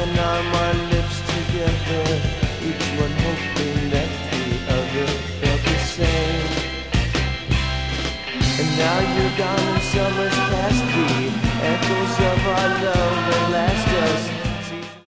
an arm, our lips together, each one hoping that the other felt the same. And now you're gone and summer's past, the echoes of our love that last us